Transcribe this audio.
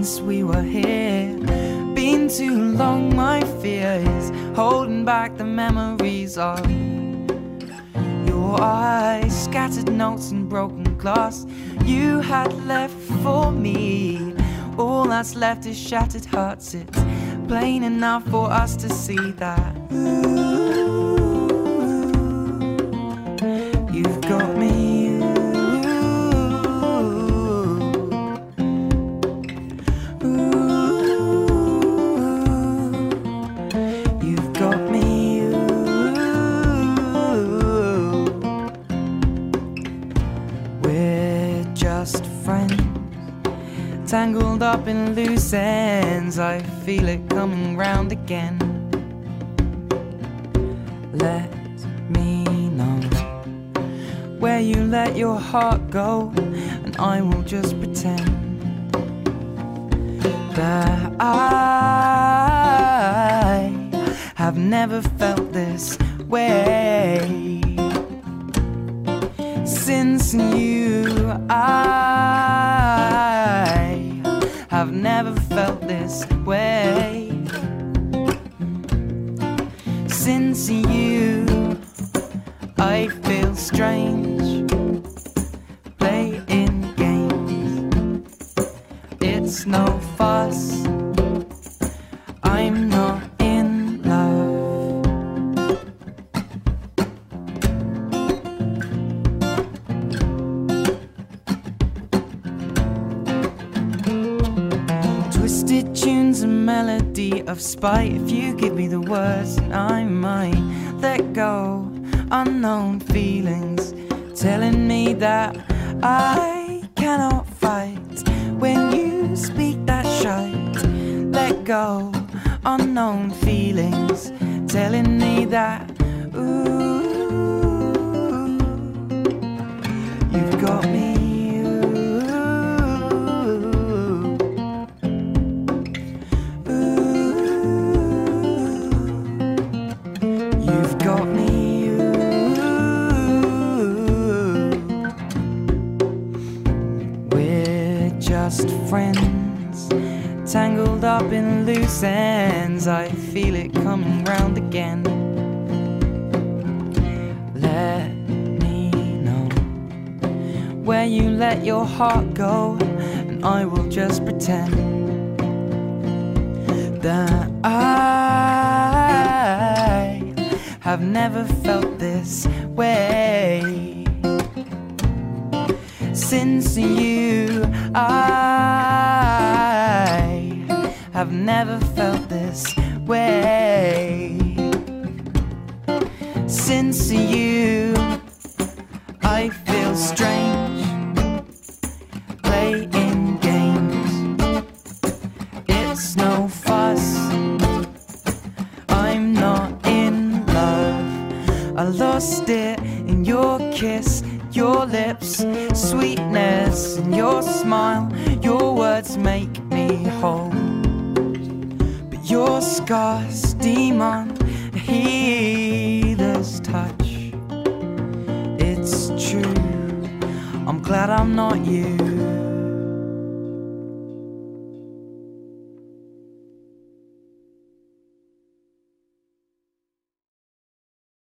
since we were here. Been too long, my fear is holding back the memories of your eyes. Scattered notes and broken glass you had left for me. All that's left is shattered hearts. It's plain enough for us to see that you've got me. You've got me. We're just friends, tangled up in loose ends. I feel it coming round again. Let me know where you let your heart go, and I will just pretend that I have never felt this way. Since you, I have never felt this way. Since you, I feel strange, playing games. It's no fuss, I'm not in love. Twisted tunes, a melody of spite. If you give me the words, I might let go. Unknown feelings telling me that I cannot fight. When you speak that shite, let go. Unknown feelings telling me that you've got me. You've got me. We're just friends, tangled up in loose ends. I feel it coming round again. Let me know where you let your heart go, and I will just pretend that I have never felt this way. Since you, I have never felt this way. Since you, I feel strange, playing games. It's no fuss, I'm not in love. I lost it in your kiss, your lips, sweetness in your smile. Your words make me whole, but your scars demon a healer's touch. It's true, I'm glad I'm not you.